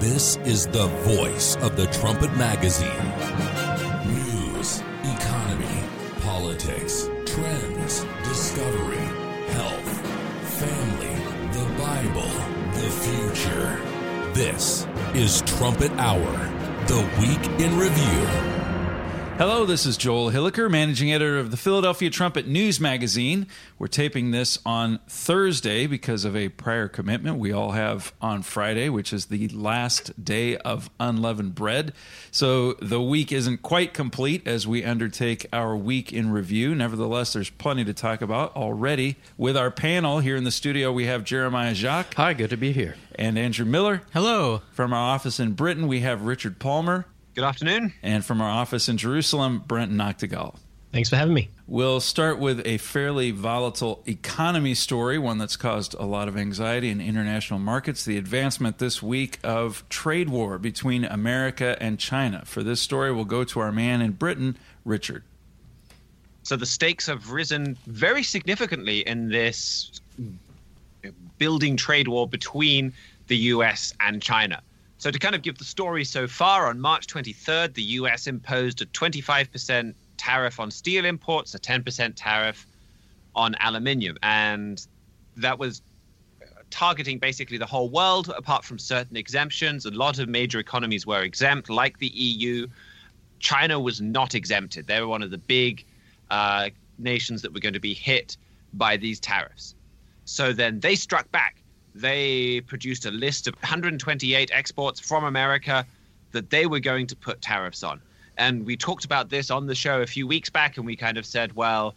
This is the voice of the Trumpet Magazine. News, economy, politics, trends, discovery, health, family, the Bible, the future. This is Trumpet Hour, the Week in Review. Hello, this is Joel Hilliker, managing editor of the Philadelphia Trumpet News Magazine. We're taping this on Thursday because of a prior commitment we all have on Friday, which is the last day of unleavened bread. So the week isn't quite complete as we undertake our week in review. Nevertheless, there's plenty to talk about already. With our panel here in the studio, we have Jeremiah Jacques. Hi, good to be here. And Andrew Miller. Hello. From our office in Britain, we have Richard Palmer. Good afternoon. And from our office in Jerusalem, Brent Noctegal. Thanks for having me. We'll start with a fairly volatile economy story, one that's caused a lot of anxiety in international markets, the advancement this week of trade war between America and China. For this story, we'll go to our man in Britain, Richard. So the stakes have risen very significantly in this building trade war between the U.S. and China. So to kind of give the story so far, on March 23rd, the U.S. imposed a 25% tariff on steel imports, a 10% tariff on aluminium. And that was targeting basically the whole world, apart from certain exemptions. A lot of major economies were exempt, like the EU. China was not exempted. They were one of the big nations that were going to be hit by these tariffs. So then they struck back. They produced a list of 128 exports from America that they were going to put tariffs on. And we talked about this on the show a few weeks back, and we kind of said, well,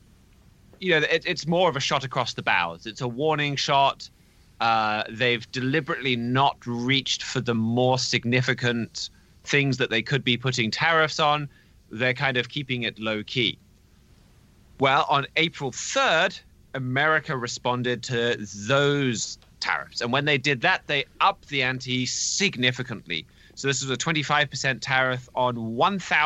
you know, it's more of a shot across the bows. It's a warning shot. They've deliberately not reached for the more significant things that they could be putting tariffs on. They're kind of keeping it low key. Well, on April 3rd, America responded to those tariffs. And when they did that, they upped the ante significantly. So this was a 25% tariff on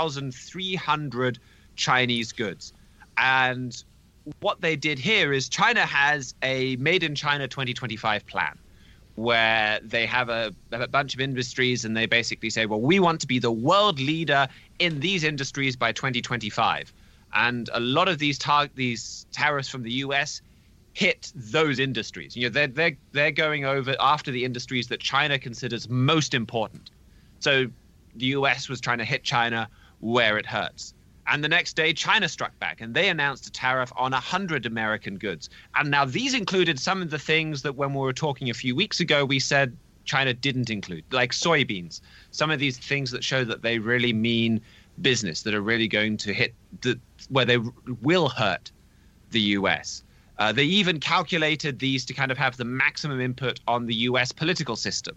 1,300 Chinese goods. And what they did here is China has a Made in China 2025 plan where they have a bunch of industries, and they basically say, well, we want to be the world leader in these industries by 2025. And a lot of these tariffs from the U.S. hit those industries. You know, they're going over after the industries that China considers most important. So the U.S. was trying to hit China where it hurts. And the next day, China struck back, and they announced a tariff on 100 American goods. And now these included some of the things that when we were talking a few weeks ago, we said China didn't include, like soybeans. Some of these things that show that they really mean business, that are really going to hit where they will hurt the U.S. They even calculated these to kind of have the maximum input on the U.S. political system.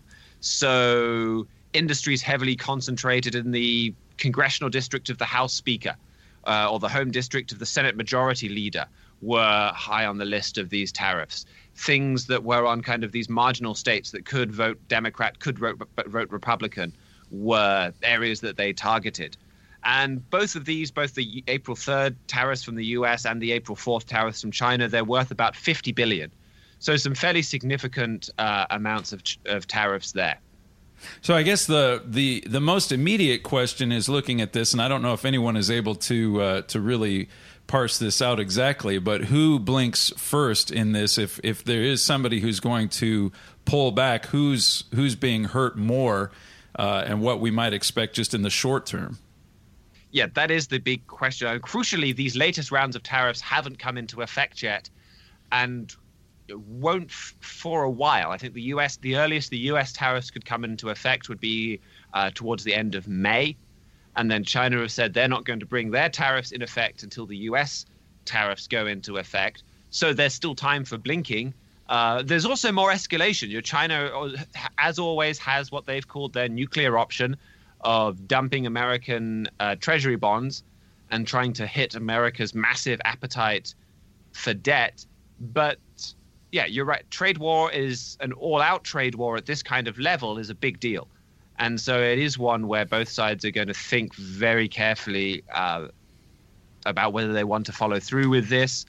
So industries heavily concentrated in the congressional district of the House Speaker or the home district of the Senate Majority Leader were high on the list of these tariffs. Things that were on kind of these marginal states that could vote Democrat, could vote Republican, were areas that they targeted. And both of these, both the April 3rd tariffs from the US and the April 4th tariffs from China, they're worth about $50 billion. So some fairly significant amounts of tariffs there. So I guess the most immediate question is looking at this, and I don't know if anyone is able to really parse this out exactly, but who blinks first in this? If there is somebody who's going to pull back, who's being hurt more, and what we might expect just in the short term? Yeah, that is the big question. And crucially, these latest rounds of tariffs haven't come into effect yet, and won't for a while. I think the earliest the US tariffs could come into effect would be towards the end of May. And then China have said they're not going to bring their tariffs in effect until the US tariffs go into effect. So there's still time for blinking. There's also more escalation. You know, China, as always, has what they've called their nuclear option of dumping American treasury bonds and trying to hit America's massive appetite for debt. But yeah, you're right. Trade war is an all-out trade war at this kind of level is a big deal. And so it is one where both sides are going to think very carefully about whether they want to follow through with this.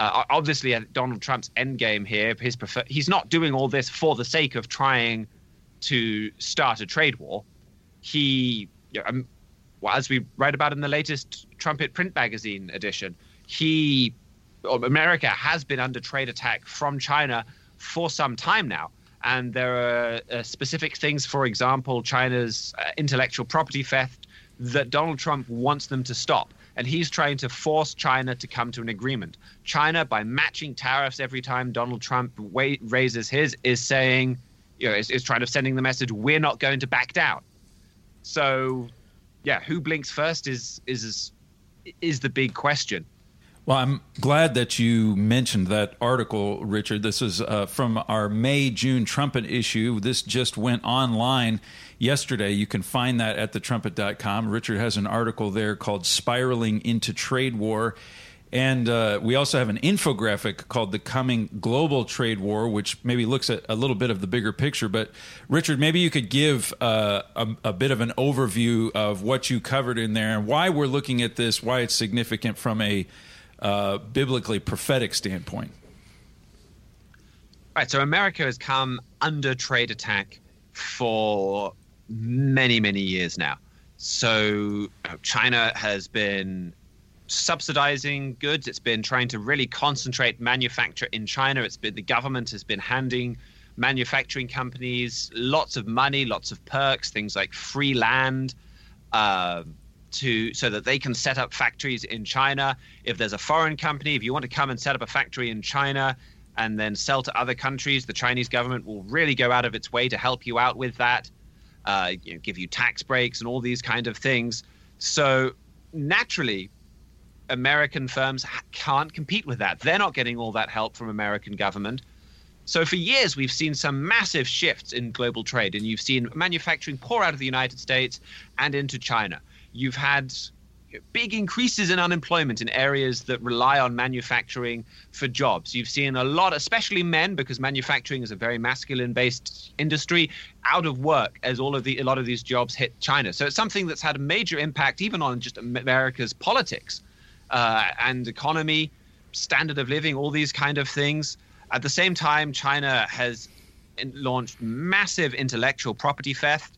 Obviously, Donald Trump's endgame here, he's not doing all this for the sake of trying to start a trade war. As we write about in the latest Trumpet print magazine edition, America has been under trade attack from China for some time now. And there are specific things, for example, China's intellectual property theft that Donald Trump wants them to stop. And he's trying to force China to come to an agreement. China, by matching tariffs every time Donald Trump raises his, is saying, is trying to sending the message, we're not going to back down. So, yeah, who blinks first is the big question. Well, I'm glad that you mentioned that article, Richard. This is from our May-June Trumpet issue. This just went online yesterday. You can find that at thetrumpet.com. Richard has an article there called Spiraling into Trade War. And we also have an infographic called The Coming Global Trade War, which maybe looks at a little bit of the bigger picture. But, Richard, maybe you could give a bit of an overview of what you covered in there and why we're looking at this, why it's significant from a biblically prophetic standpoint. Right. So America has come under trade attack for many, many years now. So China has been subsidizing goods. It's been trying to really concentrate manufacture in China. The government has been handing manufacturing companies lots of money, lots of perks, things like free land, so that they can set up factories in China. If there's a foreign company, if you want to come and set up a factory in China and then sell to other countries, the Chinese government will really go out of its way to help you out with that, give you tax breaks and all these kind of things. So naturally, American firms can't compete with that. They're not getting all that help from American government. So for years, we've seen some massive shifts in global trade, and you've seen manufacturing pour out of the United States and into China. You've had big increases in unemployment in areas that rely on manufacturing for jobs. You've seen a lot, especially men, because manufacturing is a very masculine-based industry, out of work as a lot of these jobs hit China. So it's something that's had a major impact even on just America's politics and economy, standard of living, all these kind of things. At the same time, China has launched massive intellectual property theft.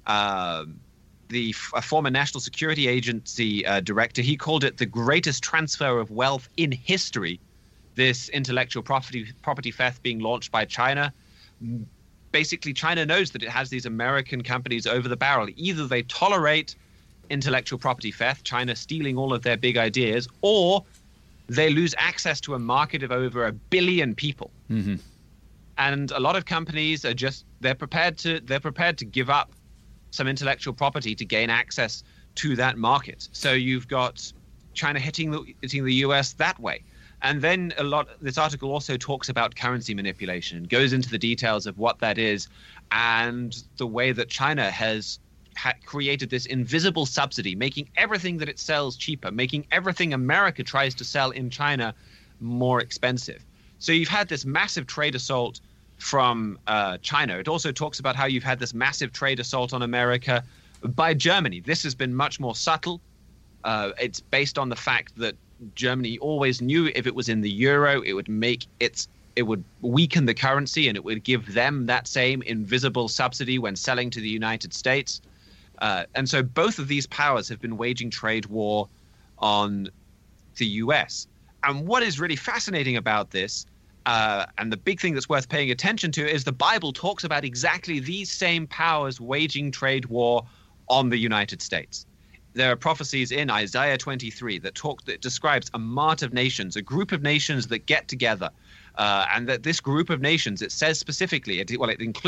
The former National Security Agency director, he called it the greatest transfer of wealth in history, this intellectual property theft being launched by China. Basically, China knows that it has these American companies over the barrel. Either they tolerate intellectual property theft, China stealing all of their big ideas, or they lose access to a market of over 1 billion people. Mm-hmm. And a lot of companies are they're prepared to give up some intellectual property to gain access to that market. So you've got China hitting the US that way. And then this article also talks about currency manipulation and goes into the details of what that is and the way that China has created this invisible subsidy, making everything that it sells cheaper, making everything America tries to sell in China more expensive. So you've had this massive trade assault from China. It also talks about how you've had this massive trade assault on America by Germany. This has been much more subtle. It's based on the fact that Germany always knew if it was in the euro, it would weaken the currency and it would give them that same invisible subsidy when selling to the United States. And so both of these powers have been waging trade war on the US. And what is really fascinating about this, and the big thing that's worth paying attention to, is the Bible talks about exactly these same powers waging trade war on the United States. There are prophecies in Isaiah 23 that describes a mart of nations, a group of nations that get together, and that this group of nations, it says specifically, it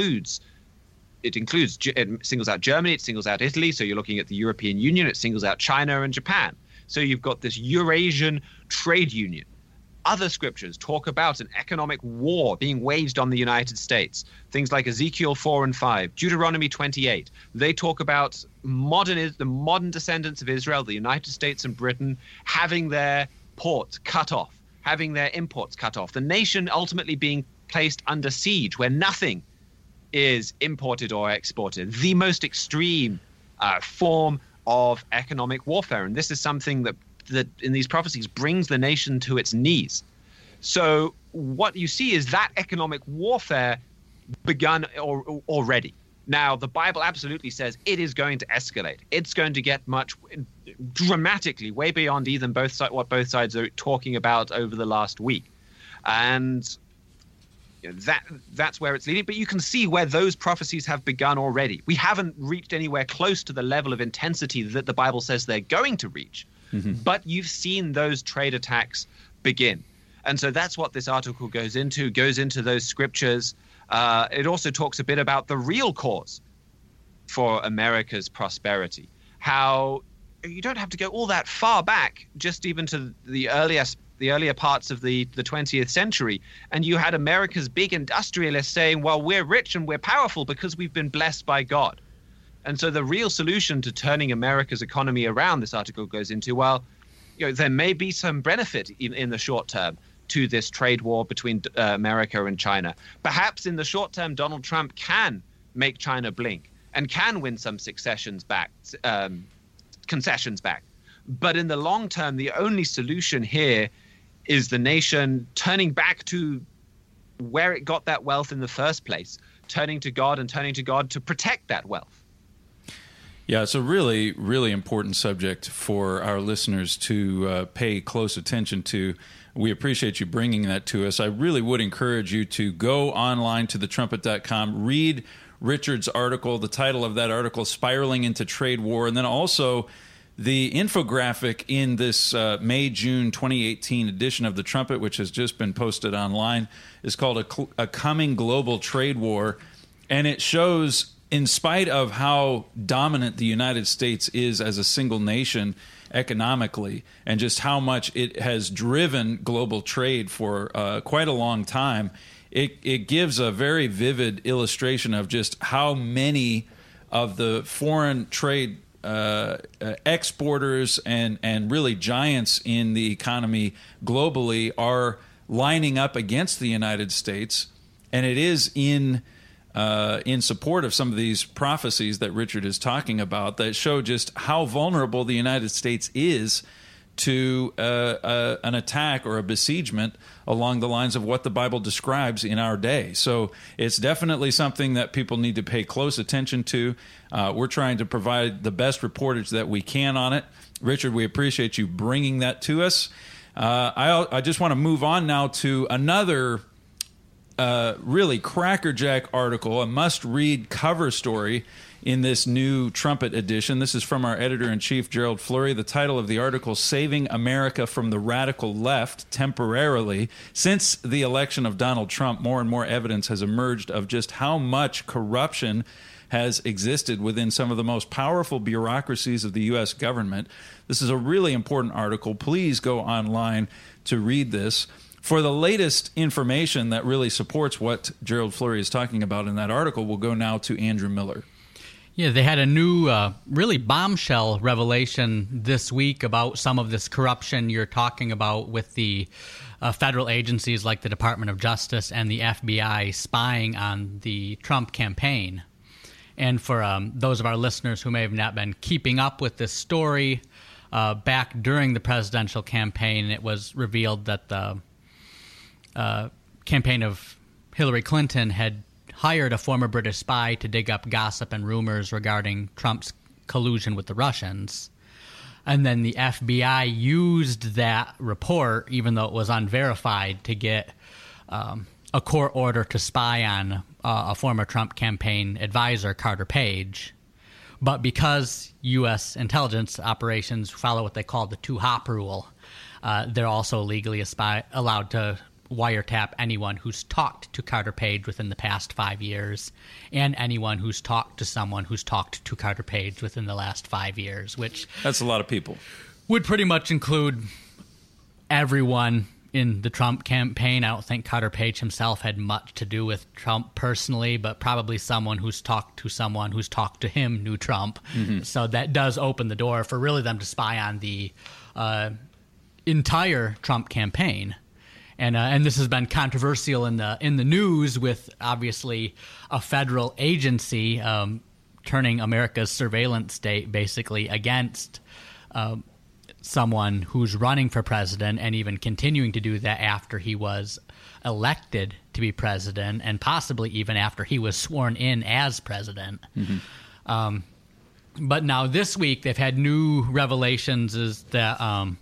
singles out Germany, it singles out Italy, so you're looking at the European Union, it singles out China and Japan. So you've got this Eurasian trade union. Other scriptures talk about an economic war being waged on the United States. Things like Ezekiel 4 and 5, Deuteronomy 28. They talk about the modern descendants of Israel, the United States and Britain, having their ports cut off, having their imports cut off. The nation ultimately being placed under siege where nothing is imported or exported. The most extreme form of economic warfare. And this is something that in these prophecies brings the nation to its knees. So what you see is that economic warfare begun already. Now, the Bible absolutely says it is going to escalate. It's going to get much dramatically, way beyond even what both sides are talking about over the last week. And that's where it's leading. But you can see where those prophecies have begun already. We haven't reached anywhere close to the level of intensity that the Bible says they're going to reach. But you've seen those trade attacks begin. And so that's what this article goes into those scriptures. It also talks a bit about the real cause for America's prosperity, how you don't have to go all that far back, just even to the earlier parts of the 20th century. And you had America's big industrialists saying, well, we're rich and we're powerful because we've been blessed by God. And so the real solution to turning America's economy around, this article goes into, well, there may be some benefit in the short term to this trade war between America and China. Perhaps in the short term, Donald Trump can make China blink and can win some concessions back. But in the long term, the only solution here is the nation turning back to where it got that wealth in the first place, turning to God to protect that wealth. Yeah, it's a really, really important subject for our listeners to pay close attention to. We appreciate you bringing that to us. I really would encourage you to go online to thetrumpet.com, read Richard's article, the title of that article, Spiraling into Trade War, and then also the infographic in this May-June 2018 edition of The Trumpet, which has just been posted online, is called A Coming Global Trade War, and it shows, in spite of how dominant the United States is as a single nation economically and just how much it has driven global trade for quite a long time, it gives a very vivid illustration of just how many of the foreign trade exporters and really giants in the economy globally are lining up against the United States. And it is in support of some of these prophecies that Richard is talking about that show just how vulnerable the United States is to an attack or a besiegement along the lines of what the Bible describes in our day. So it's definitely something that people need to pay close attention to. We're trying to provide the best reportage that we can on it. Richard, we appreciate you bringing that to us. I just want to move on now to another really crackerjack article, a must-read cover story in this new Trumpet edition. This is from our editor-in-chief, Gerald Flurry. The title of the article, Saving America from the Radical Left Temporarily. Since the election of Donald Trump, more and more evidence has emerged of just how much corruption has existed within some of the most powerful bureaucracies of the U.S. government. This is a really important article. Please go online to read this. For the latest information that really supports what Gerald Flurry is talking about in that article, we'll go now to Andrew Miller. Yeah, they had a new, really bombshell revelation this week about some of this corruption you're talking about with the federal agencies like the Department of Justice and the FBI spying on the Trump campaign. And for those of our listeners who may have not been keeping up with this story, back during the presidential campaign, it was revealed that the campaign of Hillary Clinton had hired a former British spy to dig up gossip and rumors regarding Trump's collusion with the Russians. And then the FBI used that report, even though it was unverified, to get a court order to spy on a former Trump campaign advisor, Carter Page. But because U.S. intelligence operations follow what they call the two-hop rule, they're also legally allowed to wiretap anyone who's talked to Carter Page within the past 5 years and anyone who's talked to someone who's talked to Carter Page within the last 5 years, which... That's a lot of people. Would pretty much include everyone in the Trump campaign. I don't think Carter Page himself had much to do with Trump personally, but probably someone who's talked to someone who's talked to him knew Trump. Mm-hmm. So that does open the door for really them to spy on the entire Trump campaign. And this has been controversial in the news, with obviously a federal agency turning America's surveillance state basically against someone who's running for president and even continuing to do that after he was elected to be president, and possibly even after he was sworn in as president. But now this week they've had new revelations is that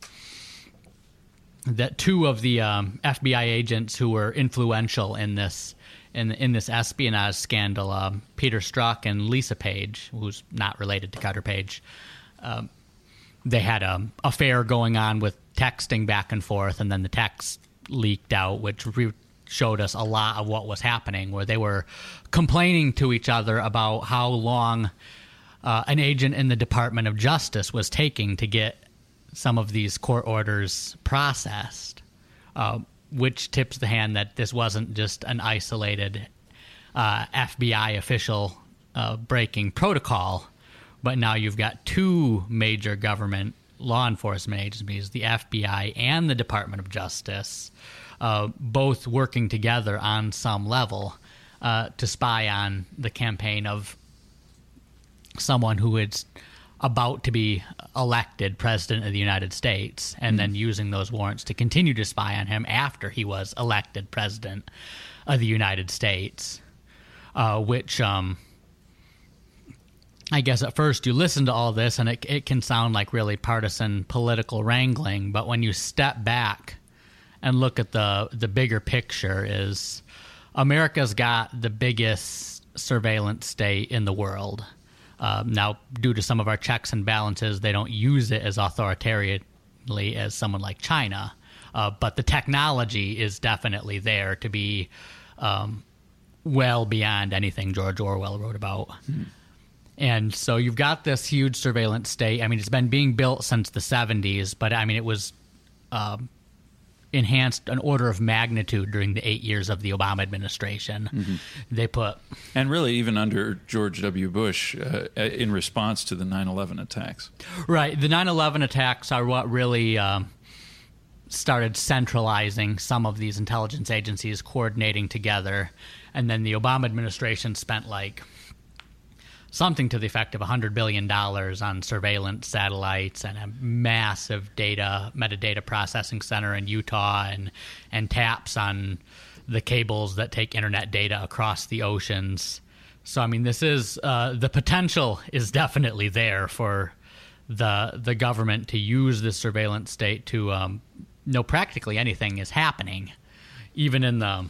that two of the FBI agents who were influential in this espionage scandal, Peter Strzok and Lisa Page, who's not related to Carter Page, they had an affair going on with texting back and forth, and then the text leaked out, which showed us a lot of what was happening, where they were complaining to each other about how long an agent in the Department of Justice was taking to get some of these court orders processed, which tips the hand that this wasn't just an isolated FBI official breaking protocol, but now you've got two major government law enforcement agencies, the FBI and the Department of Justice, both working together on some level to spy on the campaign of someone who is about to be elected president of the United States, and then using those warrants to continue to spy on him after he was elected president of the United States, which I guess at first you listen to all this and it can sound like really partisan political wrangling, but when you step back and look at the bigger picture, is America's got the biggest surveillance state in the world. Now, due to some of our checks and balances, they don't use it as authoritarianly as someone like China, but the technology is definitely there to be well beyond anything George Orwell wrote about. And so you've got this huge surveillance state. I mean, it's been being built since the 70s, but I mean, it was enhanced an order of magnitude during the 8 years of the Obama administration. They put... And really, even under George W. Bush, in response to the 9/11 attacks. Right. The 9/11 attacks are what really started centralizing some of these intelligence agencies, coordinating together. And then the Obama administration spent something to the effect of $100 billion on surveillance satellites and a massive metadata processing center in Utah and taps on the cables that take internet data across the oceans. So, I mean, this is the potential is definitely there for the government to use this surveillance state to know practically anything is happening. Even in the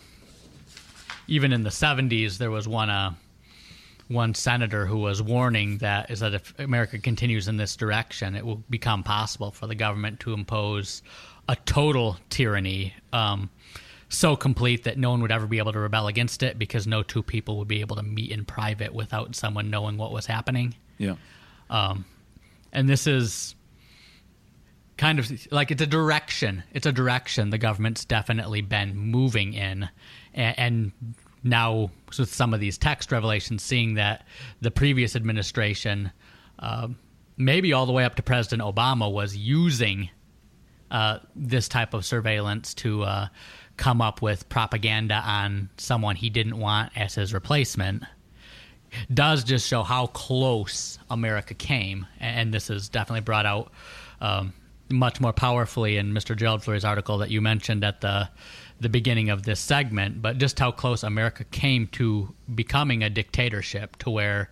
70s, there was one senator who was warning that if America continues in this direction, it will become possible for the government to impose a total tyranny so complete that no one would ever be able to rebel against it, because no two people would be able to meet in private without someone knowing what was happening. Yeah. And this is kind of like it's a direction the government's definitely been moving in, and now with some of these text revelations, seeing that the previous administration, maybe all the way up to President Obama, was using this type of surveillance to come up with propaganda on someone he didn't want as his replacement, does just show how close America came. And this is definitely brought out much more powerfully in Mr. Gerald Fleury's article that you mentioned at the beginning of this segment, but just how close America came to becoming a dictatorship, to where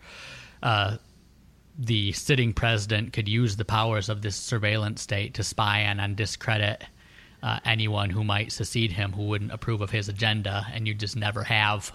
the sitting president could use the powers of this surveillance state to spy on and discredit anyone who might succeed him, who wouldn't approve of his agenda, and you'd never have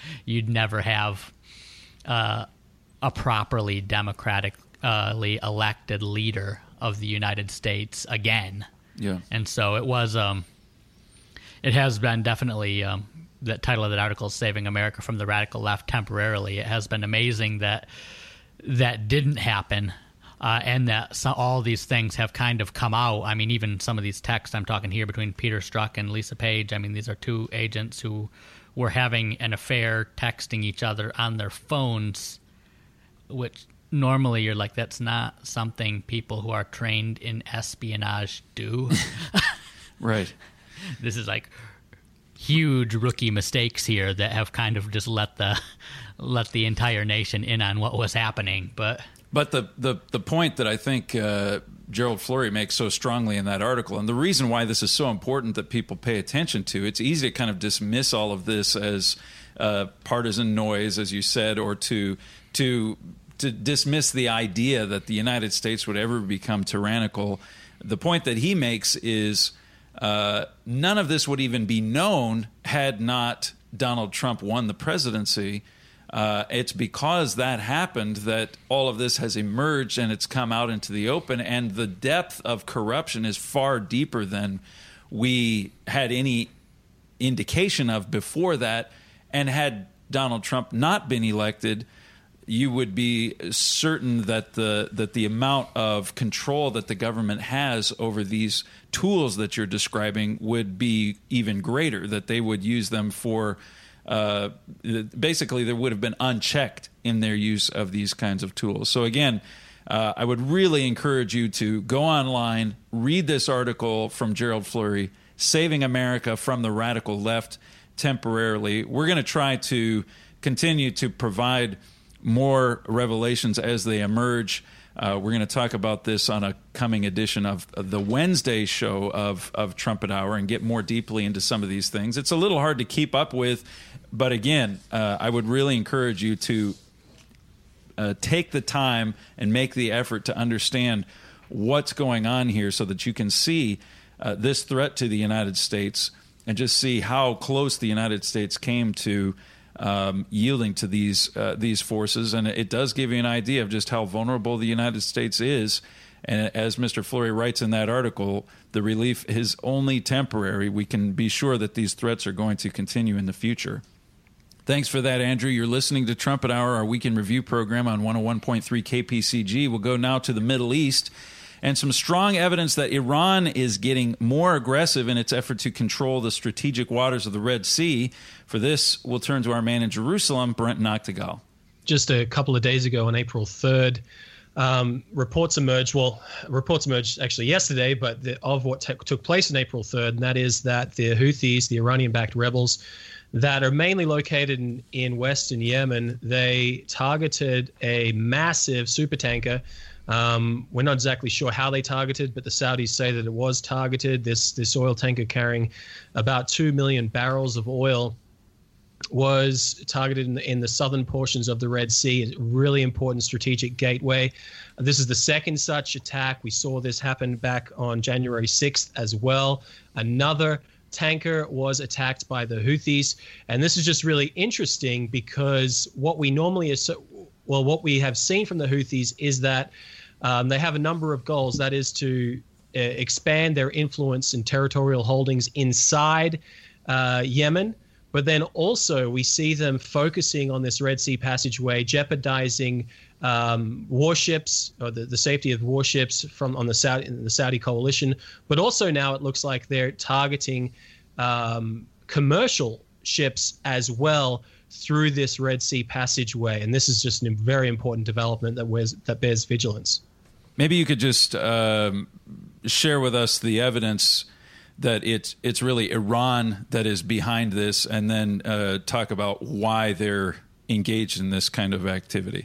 a properly democratically elected leader of the United States again. Yeah. And so it was... It has been definitely, the title of that article is Saving America from the Radical Left Temporarily. It has been amazing that didn't happen, and that all these things have kind of come out. I mean, even some of these texts I'm talking here between Peter Strzok and Lisa Page, I mean, these are two agents who were having an affair, texting each other on their phones, which normally you're like, that's not something people who are trained in espionage do. Right. This is like huge rookie mistakes here that have kind of just let the entire nation in on what was happening. But the point that I think Gerald Flurry makes so strongly in that article. And the reason why this is so important that people pay attention to, it's easy to kind of dismiss all of this as partisan noise, as you said, or to dismiss the idea that the United States would ever become tyrannical. The point that he makes is none of this would even be known had not Donald Trump won the presidency. It's because that happened that all of this has emerged and it's come out into the open, and the depth of corruption is far deeper than we had any indication of before that. And had Donald Trump not been elected, you would be certain that the amount of control that the government has over these tools that you're describing would be even greater, that they would use them for basically they would have been unchecked in their use of these kinds of tools. So again, I would really encourage you to go online, read this article from Gerald Flurry, Saving America from the Radical Left Temporarily. We're going to try to continue to provide more revelations as they emerge. We're going to talk about this on a coming edition of the Wednesday show of Trumpet Hour and get more deeply into some of these things. It's a little hard to keep up with, but again, I would really encourage you to take the time and make the effort to understand what's going on here so that you can see this threat to the United States and just see how close the United States came to yielding to these forces. And it does give you an idea of just how vulnerable the United States is. And as Mr. Flurry writes in that article, the relief is only temporary. We can be sure that these threats are going to continue in the future. Thanks for that, Andrew. You're listening to Trumpet Hour, our weekend review program on 101.3 KPCG. We'll go now to the Middle East, and some strong evidence that Iran is getting more aggressive in its effort to control the strategic waters of the Red Sea. For this, we'll turn to our man in Jerusalem, Brent Noctegal. Just a couple of days ago on April 3rd, reports emerged actually yesterday, but of what took place on April 3rd, and that is that the Houthis, the Iranian-backed rebels that are mainly located in western Yemen, they targeted a massive supertanker. We're not exactly sure how they targeted, but the Saudis say that it was targeted. This oil tanker carrying about 2 million barrels of oil was targeted in the southern portions of the Red Sea, a really important strategic gateway. This is the second such attack. We saw this happen back on January 6th as well. Another tanker was attacked by the Houthis. And this is just really interesting because what we have seen from the Houthis is that they have a number of goals. That is to expand their influence and territorial holdings inside Yemen. But then also we see them focusing on this Red Sea passageway, jeopardizing warships, or the safety of warships on the Saudi coalition. But also now it looks like they're targeting commercial ships as well through this Red Sea passageway. And this is just a very important development that bears vigilance. Maybe you could just share with us the evidence that it's really Iran that is behind this, and then talk about why they're engaged in this kind of activity.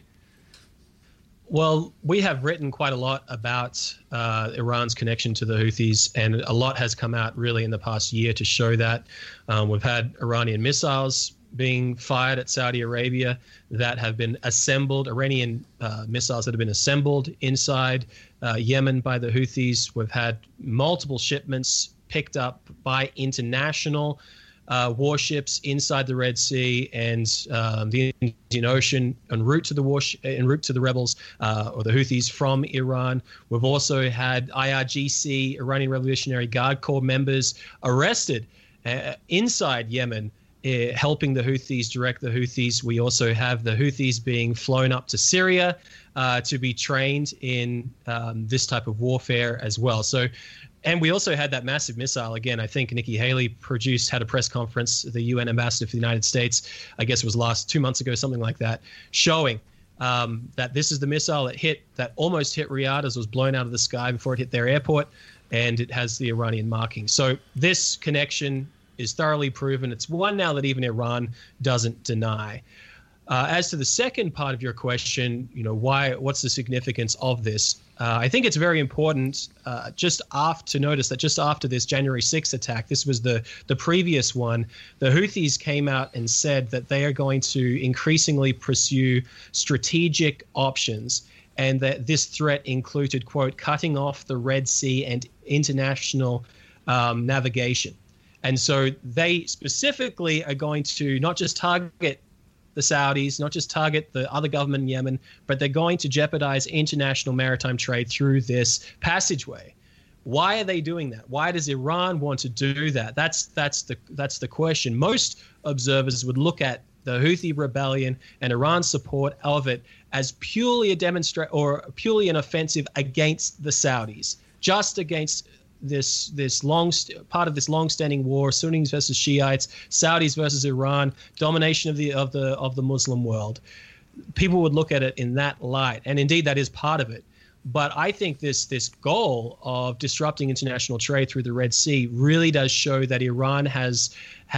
Well, we have written quite a lot about Iran's connection to the Houthis, and a lot has come out really in the past year to show that. We've had Iranian missiles being fired at Saudi Arabia that have been assembled, Iranian missiles that have been assembled inside Yemen by the Houthis. We've had multiple shipments picked up by international warships inside the Red Sea and the Indian Ocean en route to the rebels or the Houthis from Iran. We've also had IRGC, Iranian Revolutionary Guard Corps members, arrested inside Yemen, helping the Houthis, direct the Houthis. We also have the Houthis being flown up to Syria to be trained in this type of warfare as well. And we also had that massive missile. Again, I think Nikki Haley had a press conference, the UN ambassador for the United States, I guess it was 2 months ago, something like that, showing that this is the missile that almost hit Riyadh as it was blown out of the sky before it hit their airport, and it has the Iranian marking. So this connection is thoroughly proven. It's one now that even Iran doesn't deny. As to the second part of your question, what's the significance of this? I think it's very important to notice that just after this January 6th attack, this was the previous one, the Houthis came out and said that they are going to increasingly pursue strategic options, and that this threat included, quote, cutting off the Red Sea and international navigation. And so they specifically are going to not just target the Saudis, not just target the other government in Yemen, but they're going to jeopardize international maritime trade through this passageway. Why are they doing that? Why does Iran want to do that? That's the question. Most observers would look at the Houthi rebellion and Iran's support of it as purely purely an offensive against the Saudis, just against this part of this long-standing war, Sunnis versus Shiites, Saudis versus Iran, domination of the Muslim world. People would look at it in that light, and indeed that is part of it. But I think this goal of disrupting international trade through the Red Sea really does show that Iran has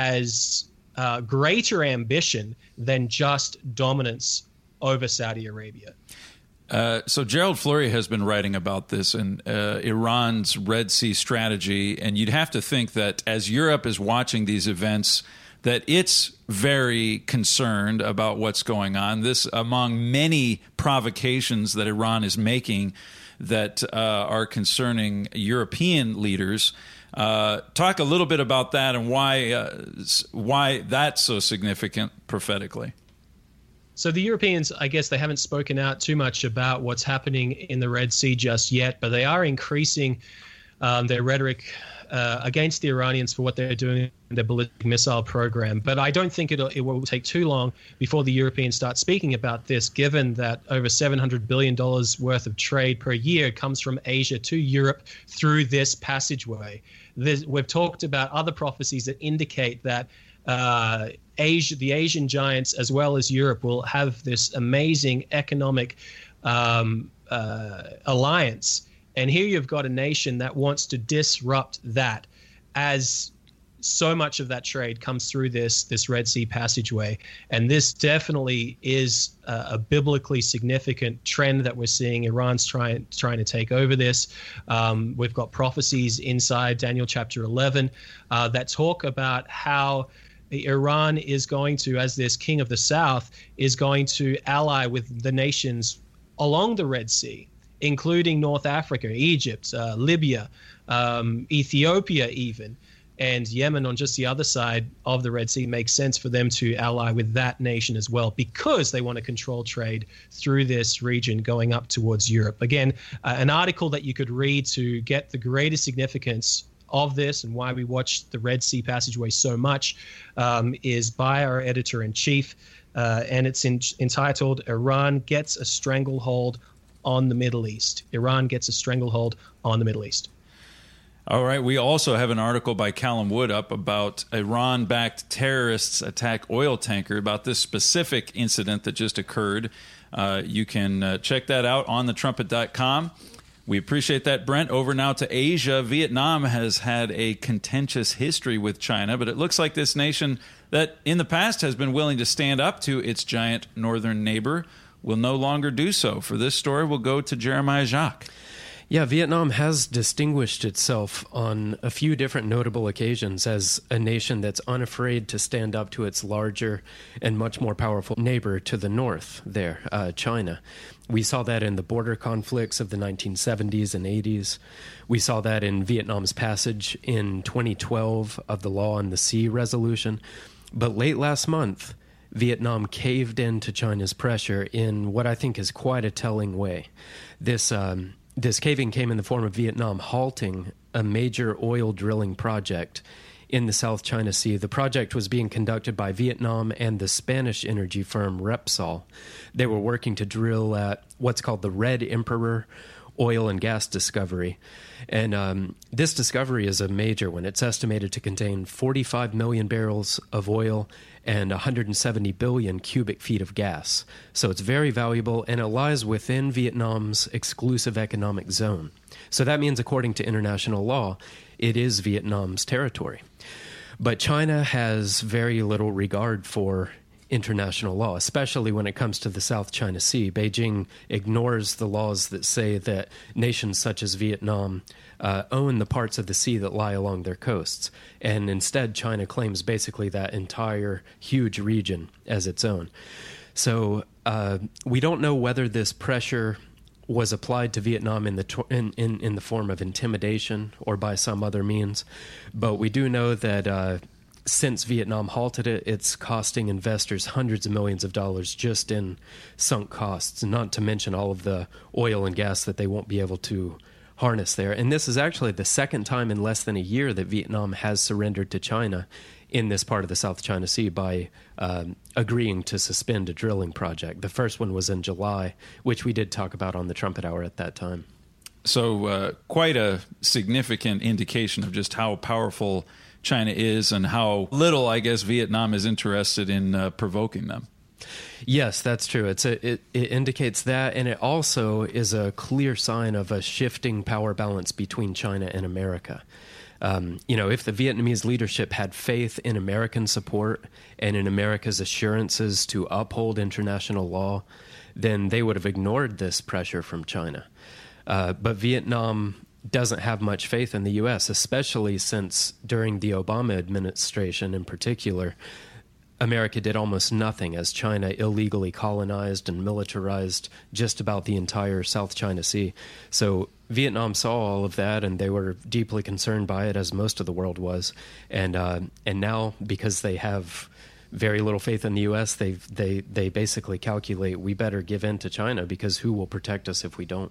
greater ambition than just dominance over Saudi Arabia. So Gerald Fleury has been writing about this and Iran's Red Sea strategy, and you'd have to think that as Europe is watching these events, that it's very concerned about what's going on. This among many provocations that Iran is making that are concerning European leaders. Talk a little bit about that and why that's so significant prophetically. So the Europeans, I guess they haven't spoken out too much about what's happening in the Red Sea just yet, but they are increasing their rhetoric against the Iranians for what they're doing in their ballistic missile program. But I don't think it will take too long before the Europeans start speaking about this, given that over $700 billion worth of trade per year comes from Asia to Europe through this passageway. We've talked about other prophecies that indicate that the Asian giants, as well as Europe, will have this amazing economic alliance. And here you've got a nation that wants to disrupt that, as so much of that trade comes through this Red Sea passageway. And this definitely is a biblically significant trend that we're seeing. Iran's trying to take over this. We've got prophecies inside Daniel chapter 11 that talk about how Iran is going to, as this king of the south, is going to ally with the nations along the Red Sea, including North Africa, Egypt, Libya, Ethiopia even, and Yemen on just the other side of the Red Sea. Makes sense for them to ally with that nation as well, because they want to control trade through this region going up towards Europe. Again, an article that you could read to get the greatest significance of this and why we watch the Red Sea passageway so much is by our editor-in-chief, and it's entitled "Iran Gets a Stranglehold on the Middle East." Iran gets a stranglehold on the Middle East. All right. We also have an article by Callum Wood up about Iran-backed terrorists attack oil tanker, about this specific incident that just occurred. You can check that out on thetrumpet.com. We appreciate that, Brent. Over now to Asia. Vietnam has had a contentious history with China, but it looks like this nation that in the past has been willing to stand up to its giant northern neighbor will no longer do so. For this story, we'll go to Jeremiah Jacques. Yeah, Vietnam has distinguished itself on a few different notable occasions as a nation that's unafraid to stand up to its larger and much more powerful neighbor to the north there, China. We saw that in the border conflicts of the 1970s and 80s. We saw that in Vietnam's passage in 2012 of the Law on the Sea resolution. But late last month, Vietnam caved in to China's pressure in what I think is quite a telling way. This caving came in the form of Vietnam halting a major oil drilling project in the South China Sea. The project was being conducted by Vietnam and the Spanish energy firm Repsol. They were working to drill at what's called the Red Emperor oil and gas discovery. And this discovery is a major one. It's estimated to contain 45 million barrels of oil and 170 billion cubic feet of gas. So it's very valuable, and it lies within Vietnam's exclusive economic zone. So that means, according to international law, it is Vietnam's territory. But China has very little regard for international law, especially when it comes to the South China Sea. Beijing ignores the laws that say that nations such as Vietnam own the parts of the sea that lie along their coasts. And instead, China claims basically that entire huge region as its own. So we don't know whether this pressure was applied to Vietnam in the form of intimidation or by some other means. But we do know that since Vietnam halted it, it's costing investors hundreds of millions of dollars just in sunk costs, not to mention all of the oil and gas that they won't be able to harness there. And this is actually the second time in less than a year that Vietnam has surrendered to China in this part of the South China Sea by agreeing to suspend a drilling project. The first one was in July, which we did talk about on the Trumpet Hour at that time. So quite a significant indication of just how powerful China is and how little, I guess, Vietnam is interested in provoking them. Yes, that's true. It indicates that, and it also is a clear sign of a shifting power balance between China and America. If the Vietnamese leadership had faith in American support and in America's assurances to uphold international law, then they would have ignored this pressure from China. But Vietnam doesn't have much faith in the U.S., especially since during the Obama administration in particular, America did almost nothing as China illegally colonized and militarized just about the entire South China Sea. So Vietnam saw all of that, and they were deeply concerned by it, as most of the world was. And now, because they have very little faith in the U.S., they basically calculate we better give in to China because who will protect us if we don't?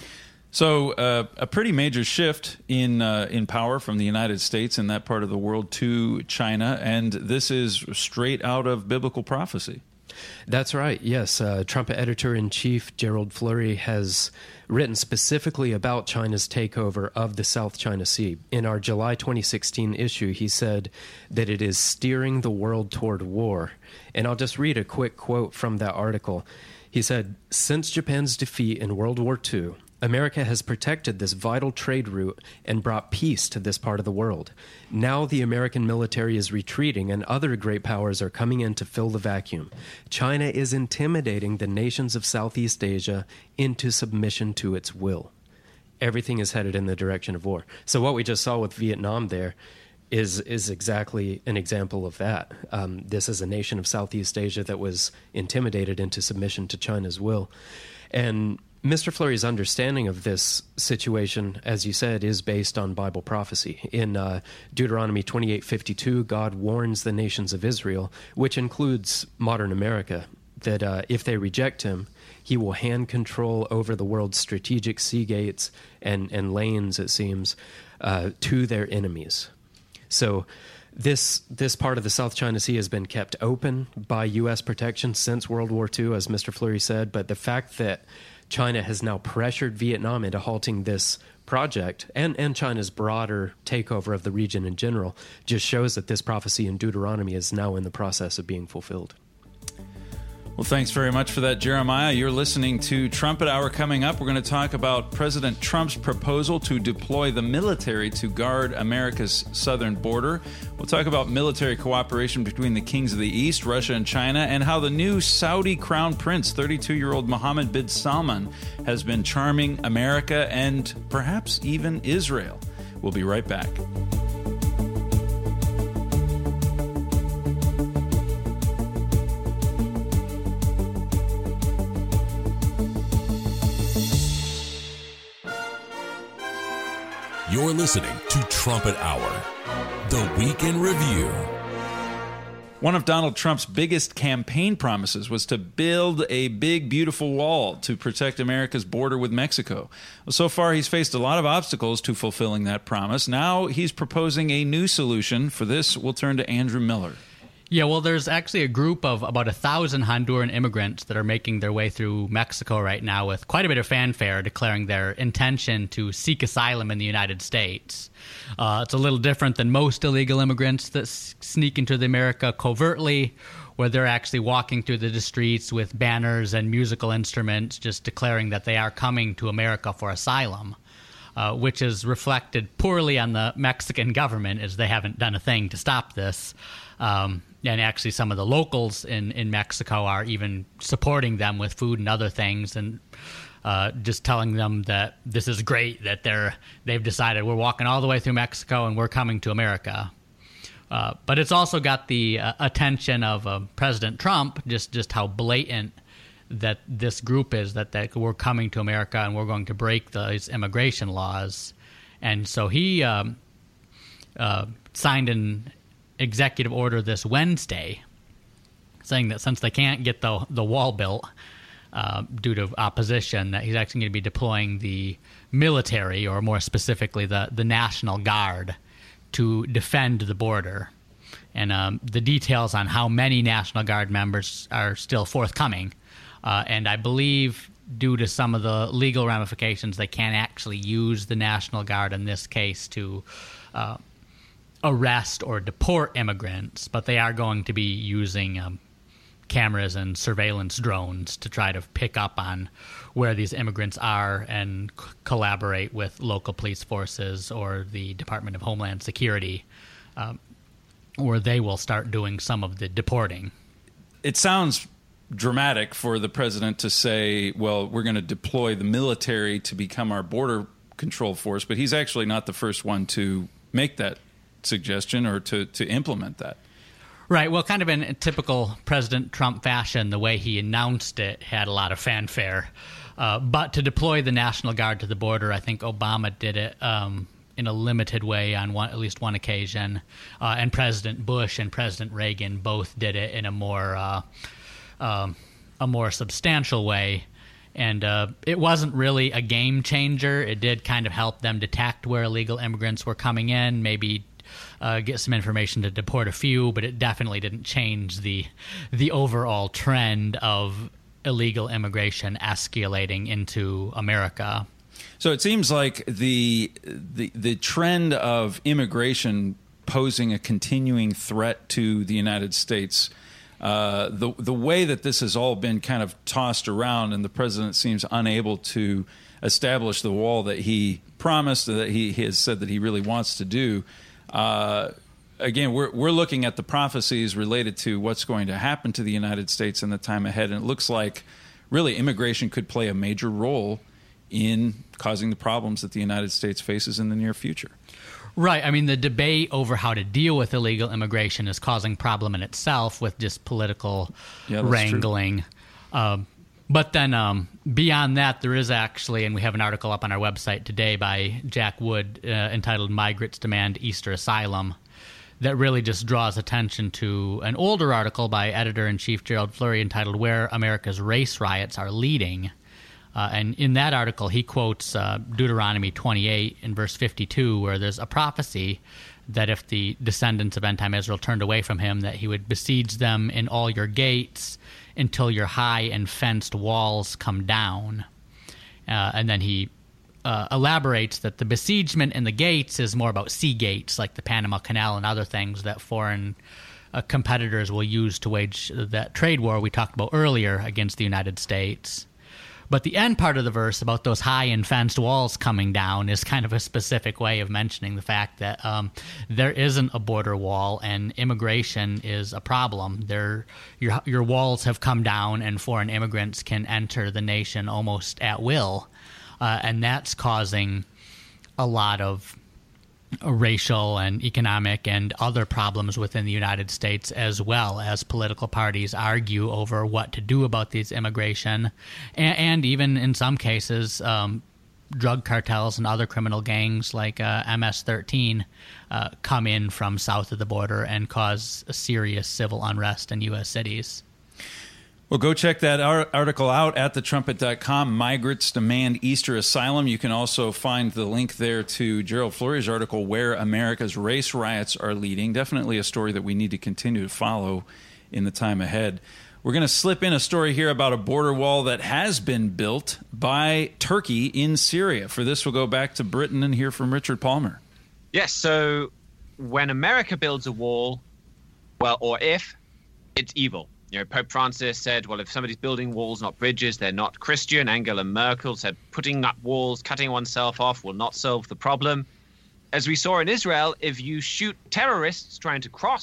So a pretty major shift in power from the United States in that part of the world to China, and this is straight out of biblical prophecy. That's right, yes. Trumpet editor-in-chief Gerald Fleury has written specifically about China's takeover of the South China Sea. In our July 2016 issue, he said that it is steering the world toward war. And I'll just read a quick quote from that article. He said, "Since Japan's defeat in World War II, America has protected this vital trade route and brought peace to this part of the world. Now the American military is retreating and other great powers are coming in to fill the vacuum. China is intimidating the nations of Southeast Asia into submission to its will." Everything is headed in the direction of war. So what we just saw with Vietnam there is exactly an example of that. This is a nation of Southeast Asia that was intimidated into submission to China's will. And Mr. Fleury's understanding of this situation, as you said, is based on Bible prophecy. In Deuteronomy 28:52, God warns the nations of Israel, which includes modern America, that if they reject him, he will hand control over the world's strategic sea gates and lanes, it seems, to their enemies. So this part of the South China Sea has been kept open by U.S. protection since World War II, as Mr. Fleury said, but the fact that China has now pressured Vietnam into halting this project and China's broader takeover of the region in general just shows that this prophecy in Deuteronomy is now in the process of being fulfilled. Well, thanks very much for that, Jeremiah. You're listening to Trumpet Hour. Coming up, we're going to talk about President Trump's proposal to deploy the military to guard America's southern border. We'll talk about military cooperation between the kings of the East, Russia and China, and how the new Saudi crown prince, 32-year-old Mohammed bin Salman, has been charming America and perhaps even Israel. We'll be right back. You're listening to Trumpet Hour, the Week in Review. One of Donald Trump's biggest campaign promises was to build a big, beautiful wall to protect America's border with Mexico. Well, so far, he's faced a lot of obstacles to fulfilling that promise. Now he's proposing a new solution. For this, we'll turn to Andrew Miller. Yeah, well, there's actually a group of about 1,000 Honduran immigrants that are making their way through Mexico right now with quite a bit of fanfare, declaring their intention to seek asylum in the United States. It's a little different than most illegal immigrants that sneak into America covertly, where they're actually walking through the streets with banners and musical instruments, just declaring that they are coming to America for asylum. Which is reflected poorly on the Mexican government, as they haven't done a thing to stop this. and actually some of the locals in Mexico are even supporting them with food and other things, and just telling them that this is great, that they've decided we're walking all the way through Mexico and we're coming to America. But it's also got the attention of President Trump, just how blatant that this group is, that we're coming to America and we're going to break those immigration laws. And so he signed an executive order this Wednesday saying that since they can't get the wall built due to opposition, that he's actually going to be deploying the military, or more specifically the National Guard, to defend the border. And the details on how many National Guard members are still forthcoming. And I believe due to some of the legal ramifications, they can't actually use the National Guard in this case to arrest or deport immigrants, but they are going to be using cameras and surveillance drones to try to pick up on where these immigrants are and collaborate with local police forces or the Department of Homeland Security, where they will start doing some of the deporting. It sounds dramatic for the president to say, well, we're going to deploy the military to become our border control force, but he's actually not the first one to make that suggestion or to implement that. Right. Well, kind of in typical President Trump fashion, the way he announced it had a lot of fanfare. But to deploy the National Guard to the border, I think Obama did it in a limited way on at least one occasion. And President Bush and President Reagan both did it in a more substantial way. And it wasn't really a game changer. It did kind of help them detect where illegal immigrants were coming in, maybe get some information to deport a few, but it definitely didn't change the overall trend of illegal immigration escalating into America. So it seems like the trend of immigration posing a continuing threat to the United States. The way that this has all been kind of tossed around, and the president seems unable to establish the wall that he promised, that he has said that he really wants to do. Again, we're looking at the prophecies related to what's going to happen to the United States in the time ahead, and it looks like really immigration could play a major role in causing the problems that the United States faces in the near future. Right. I mean, the debate over how to deal with illegal immigration is causing problem in itself with just political wrangling. But then beyond that, there is actually, and we have an article up on our website today by Jack Wood entitled Migrants Demand Easter Asylum, that really just draws attention to an older article by editor-in-chief Gerald Flurry entitled Where America's Race Riots Are Leading. And in that article, he quotes Deuteronomy 28 in verse 52, where there's a prophecy that if the descendants of end-time Israel turned away from him, that he would besiege them in all your gates until your high and fenced walls come down. And then he elaborates that the besiegement in the gates is more about sea gates, like the Panama Canal and other things that foreign competitors will use to wage that trade war we talked about earlier against the United States. But the end part of the verse about those high and fenced walls coming down is kind of a specific way of mentioning the fact that there isn't a border wall and immigration is a problem. Your walls have come down and foreign immigrants can enter the nation almost at will. And that's causing a lot of racial and economic and other problems within the United States, as well as political parties argue over what to do about these immigration, and even in some cases drug cartels and other criminal gangs like MS-13 come in from south of the border and cause a serious civil unrest in U.S. cities. Well, go check that article out at thetrumpet.com, Migrants Demand Easter Asylum. You can also find the link there to Gerald Flurry's article, Where America's Race Riots Are Leading. Definitely a story that we need to continue to follow in the time ahead. We're going to slip in a story here about a border wall that has been built by Turkey in Syria. For this, we'll go back to Britain and hear from Richard Palmer. Yes, so when America builds a wall, well, or if, it's evil. You know, Pope Francis said, well, if somebody's building walls, not bridges, they're not Christian. Angela Merkel said putting up walls, cutting oneself off will not solve the problem. As we saw in Israel, if you shoot terrorists trying to cross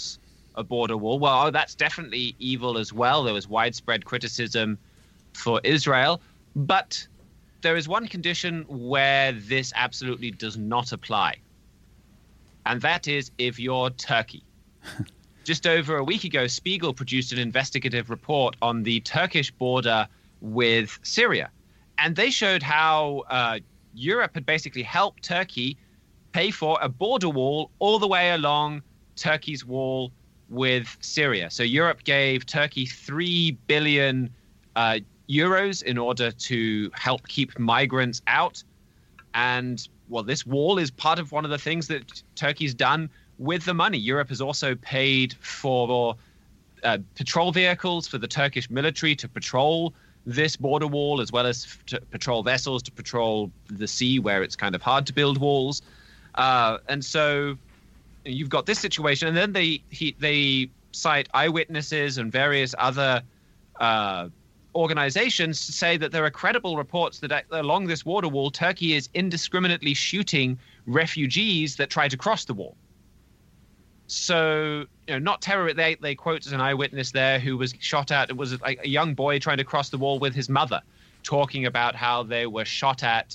a border wall. Well, that's definitely evil as well. There was widespread criticism for Israel. But there is one condition where this absolutely does not apply. And that is if you're Turkey. Just over a week ago, Spiegel produced an investigative report on the Turkish border with Syria. And they showed how Europe had basically helped Turkey pay for a border wall all the way along Turkey's wall with Syria. So Europe gave Turkey 3 billion euros in order to help keep migrants out. And, well, this wall is part of one of the things that Turkey's done with the money. Europe has also paid for patrol vehicles for the Turkish military to patrol this border wall, as well as to patrol vessels to patrol the sea where it's kind of hard to build walls. And so you've got this situation. And then they cite eyewitnesses and various other organizations to say that there are credible reports that along this border wall, Turkey is indiscriminately shooting refugees that try to cross the wall. So, not terror. They quote an eyewitness there who was shot at. It was like a young boy trying to cross the wall with his mother, talking about how they were shot at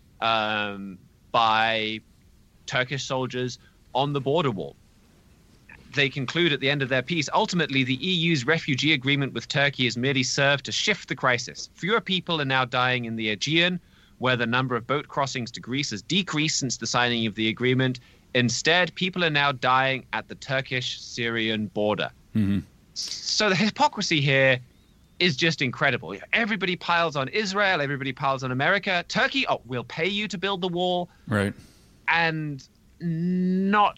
by Turkish soldiers on the border wall. They conclude at the end of their piece, ultimately, the EU's refugee agreement with Turkey has merely served to shift the crisis. Fewer people are now dying in the Aegean, where the number of boat crossings to Greece has decreased since the signing of the agreement. Instead, people are now dying at the Turkish-Syrian border. Mm-hmm. So the hypocrisy here is just incredible. Everybody piles on Israel. Everybody piles on America. Turkey, we'll pay you to build the wall. Right. And no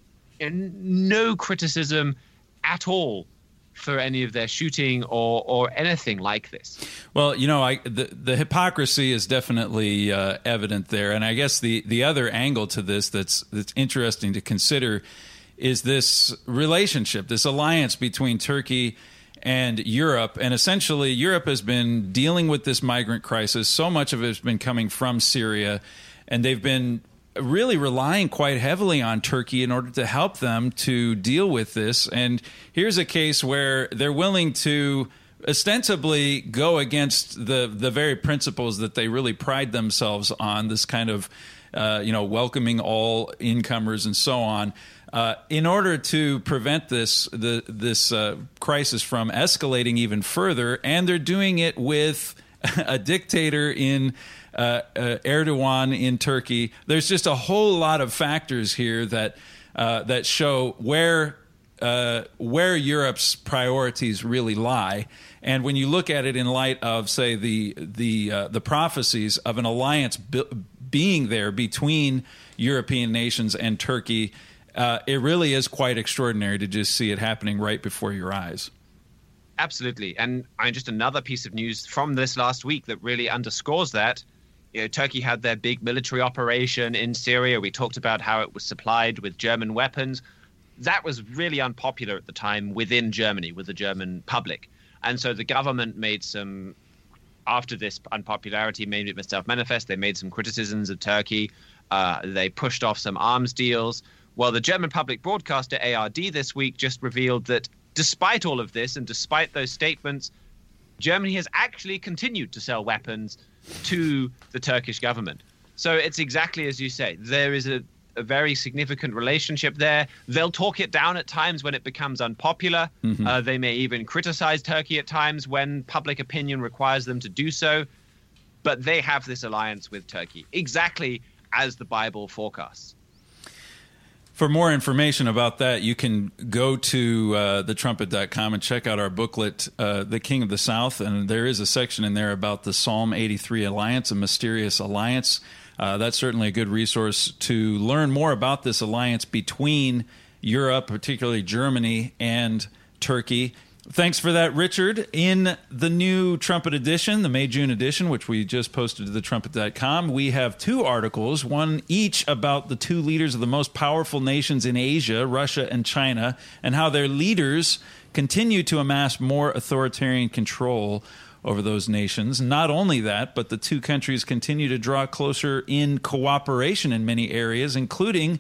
criticism at all for any of their shooting or anything like this. Well, the hypocrisy is definitely evident there, and I guess the other angle to this that's interesting to consider is this relationship, this alliance between Turkey and Europe, and essentially Europe has been dealing with this migrant crisis. So much of it has been coming from Syria, and they've been really relying quite heavily on Turkey in order to help them to deal with this. And here's a case where they're willing to ostensibly go against the very principles that they really pride themselves on, this kind of welcoming all incomers and so on, in order to prevent this crisis from escalating even further. And they're doing it with a dictator in Erdogan in Turkey. There's just a whole lot of factors here that show where Europe's priorities really lie. And when you look at it in light of, say, the prophecies of an alliance being there between European nations and Turkey, it really is quite extraordinary to just see it happening right before your eyes. Absolutely. And just another piece of news from this last week that really underscores that. Turkey had their big military operation in Syria. We talked about how it was supplied with German weapons. That was really unpopular at the time within Germany, with the German public. And so the government made some, after this unpopularity made itself manifest, they made some criticisms of Turkey. They pushed off some arms deals. Well, the German public broadcaster ARD this week just revealed that despite all of this and despite those statements, Germany has actually continued to sell weapons to the Turkish government. So it's exactly as you say. There is a very significant relationship there. They'll talk it down at times when it becomes unpopular. Mm-hmm. They may even criticize Turkey at times when public opinion requires them to do so. But they have this alliance with Turkey, exactly as the Bible forecasts. For more information about that, you can go to thetrumpet.com and check out our booklet, The King of the South. And there is a section in there about the Psalm 83 Alliance, a mysterious alliance. That's certainly a good resource to learn more about this alliance between Europe, particularly Germany, and Turkey. Thanks for that, Richard. In the new Trumpet edition, the May-June edition, which we just posted to thetrumpet.com, we have two articles, one each about the two leaders of the most powerful nations in Asia, Russia and China, and how their leaders continue to amass more authoritarian control over those nations. Not only that, but the two countries continue to draw closer in cooperation in many areas, including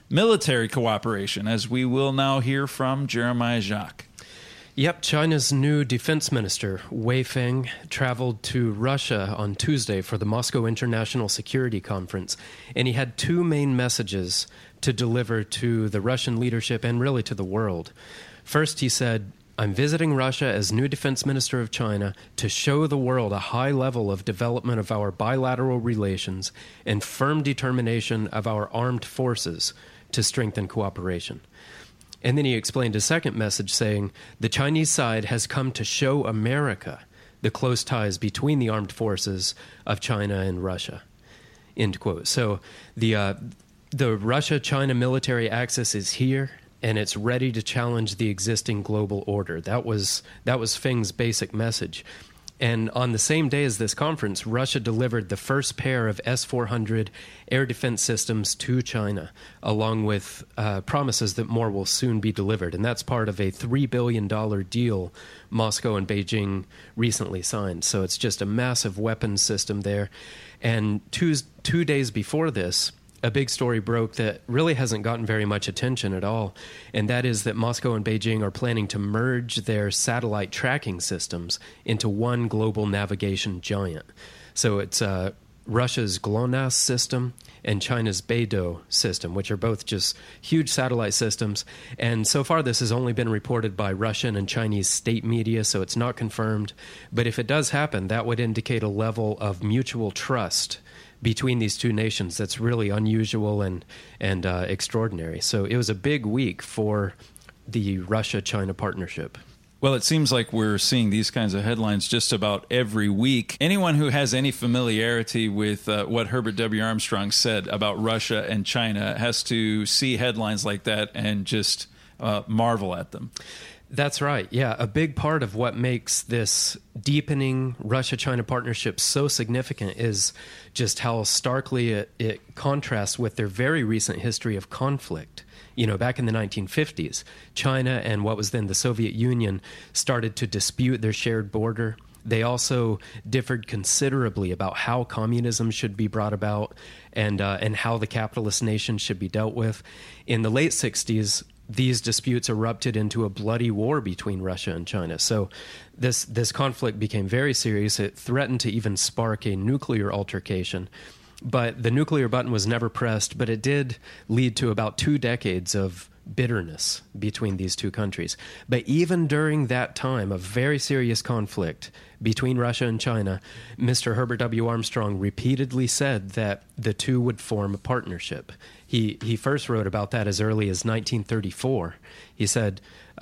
military cooperation, as we will now hear from Jeremiah Jacques. Yep, China's new defense minister, Wei Feng, traveled to Russia on Tuesday for the Moscow International Security Conference, and he had two main messages to deliver to the Russian leadership and really to the world. First, he said, "I'm visiting Russia as new defense minister of China to show the world a high level of development of our bilateral relations and firm determination of our armed forces to strengthen cooperation." And then he explained his second message, saying, "The Chinese side has come to show America the close ties between the armed forces of China and Russia." End quote. So the Russia-China military axis is here, and it's ready to challenge the existing global order. That was Feng's basic message. And on the same day as this conference, Russia delivered the first pair of S-400 air defense systems to China, along with promises that more will soon be delivered. And that's part of a $3 billion deal Moscow and Beijing recently signed. So it's just a massive weapons system there. And two days before this, a big story broke that really hasn't gotten very much attention at all, and that is that Moscow and Beijing are planning to merge their satellite tracking systems into one global navigation giant. So it's Russia's GLONASS system and China's Beidou system, which are both just huge satellite systems. And so far, this has only been reported by Russian and Chinese state media, so it's not confirmed. But if it does happen, that would indicate a level of mutual trust between these two nations that's really unusual and extraordinary. So it was a big week for the Russia-China partnership. Well, it seems like we're seeing these kinds of headlines just about every week. Anyone who has any familiarity with what Herbert W. Armstrong said about Russia and China has to see headlines like that and just marvel at them. That's right. Yeah, a big part of what makes this deepening Russia-China partnership so significant is just how starkly it contrasts with their very recent history of conflict. You know, back in the 1950s, China and what was then the Soviet Union started to dispute their shared border. They also differed considerably about how communism should be brought about and how the capitalist nation should be dealt with. In the late 60s, these disputes erupted into a bloody war between Russia and China. So this conflict became very serious. It threatened to even spark a nuclear altercation. But the nuclear button was never pressed, but it did lead to about 2 decades of bitterness between these two countries. But even during that time of very serious conflict between Russia and China, Mr. Herbert W. Armstrong repeatedly said that the two would form a partnership. He first wrote about that as early as 1934. He said,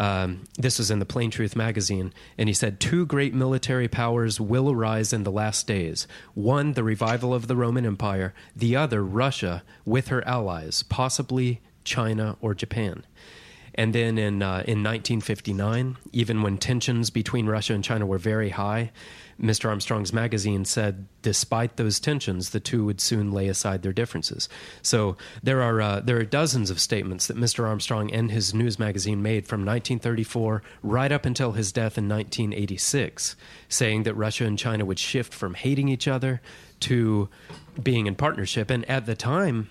this was in the Plain Truth magazine, and he said, "Two great military powers will arise in the last days. One, the revival of the Roman Empire. The other, Russia with her allies, possibly China or Japan." And then in 1959, even when tensions between Russia and China were very high, Mr. Armstrong's magazine said, despite those tensions, the two would soon lay aside their differences. So there are dozens of statements that Mr. Armstrong and his news magazine made from 1934 right up until his death in 1986, saying that Russia and China would shift from hating each other to being in partnership. And at the time,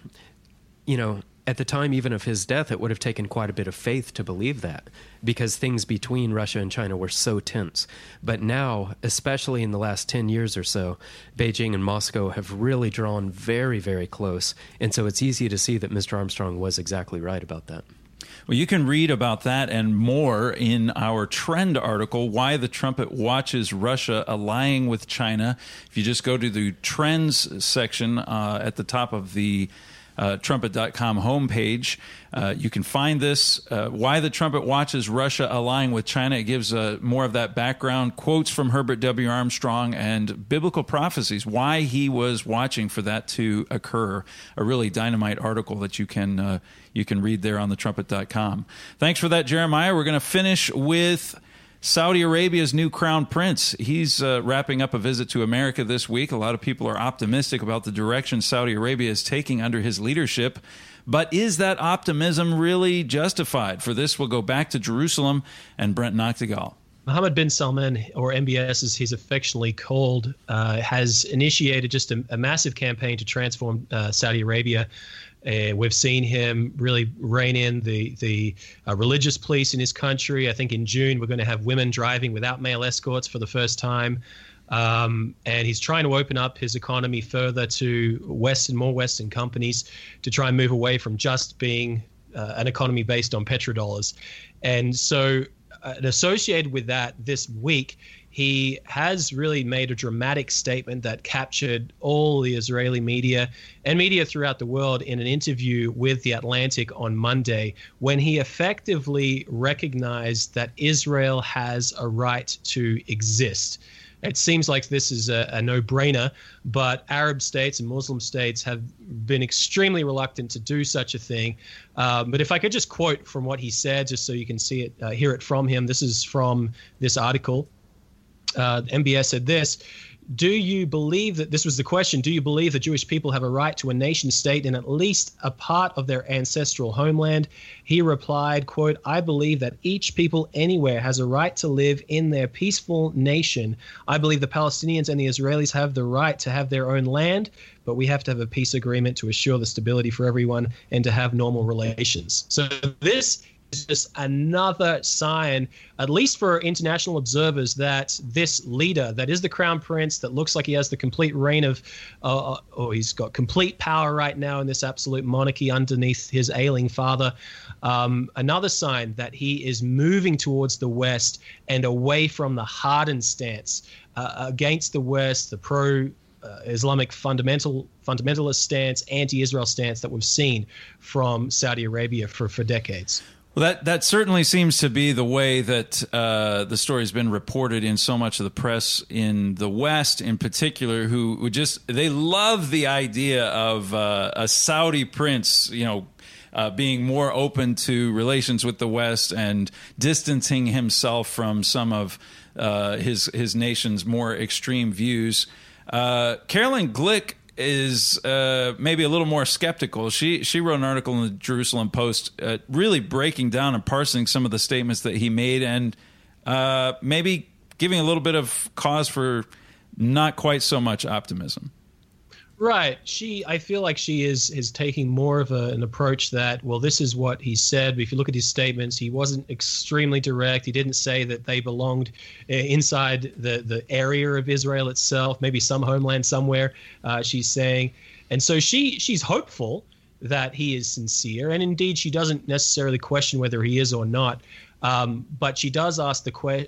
even of his death, it would have taken quite a bit of faith to believe that, because things between Russia and China were so tense. But now, especially in the last 10 years or so, Beijing and Moscow have really drawn very, very close. And so it's easy to see that Mr. Armstrong was exactly right about that. Well, you can read about that and more in our trend article, Why the Trumpet Watches Russia Allying with China. If you just go to the trends section at the top of the trumpet.com homepage, you can find this, Why the Trumpet Watches Russia Allying with China. It gives more of that background, quotes from Herbert W. Armstrong, and biblical prophecies, why he was watching for that to occur. A really dynamite article that you can read there on the trumpet.com. Thanks for that, Jeremiah. We're going to finish with Saudi Arabia's new crown prince. He's wrapping up a visit to America this week. A lot of people are optimistic about the direction Saudi Arabia is taking under his leadership. But is that optimism really justified? For this, we'll go back to Jerusalem and Brent Noctegal. Mohammed bin Salman, or MBS as he's affectionately called, has initiated just a massive campaign to transform Saudi Arabia. We've seen him really rein in the religious police in his country. I think in June we're going to have women driving without male escorts for the first time. And he's trying to open up his economy further to more Western companies to try and move away from just being an economy based on petrodollars. And so associated with that, this week, he has really made a dramatic statement that captured all the Israeli media and media throughout the world in an interview with The Atlantic on Monday, when he effectively recognized that Israel has a right to exist. It seems like this is a no-brainer, but Arab states and Muslim states have been extremely reluctant to do such a thing. But if I could just quote from what he said, just so you can see it, hear it from him. This is from this article. MBS said this: do you believe that, this was the question, do you believe the Jewish people have a right to a nation state in at least a part of their ancestral homeland? He replied, quote, I believe that each people anywhere has a right to live in their peaceful nation. I believe the Palestinians and the Israelis have the right to have their own land, but we have to have a peace agreement to assure the stability for everyone and to have normal relations. So this is just another sign, at least for international observers, that this leader, that is the crown prince, that looks like he has the complete reign of, he's got complete power right now in this absolute monarchy underneath his ailing father. Another sign that he is moving towards the West and away from the hardened stance against the West, the Islamic fundamentalist stance, anti-Israel stance that we've seen from Saudi Arabia for decades. Well, that certainly seems to be the way that the story has been reported in so much of the press in the West, in particular, who would they love the idea of a Saudi prince, being more open to relations with the West and distancing himself from some of his nation's more extreme views. Caroline Glick is maybe a little more skeptical. She wrote an article in the Jerusalem Post really breaking down and parsing some of the statements that he made and maybe giving a little bit of cause for not quite so much optimism. Right. I feel like she is taking more of an approach that, well, this is what he said. But if you look at his statements, he wasn't extremely direct. He didn't say that they belonged inside the area of Israel itself, maybe some homeland somewhere, she's saying. And so she's hopeful that he is sincere. And indeed, she doesn't necessarily question whether he is or not. But she does ask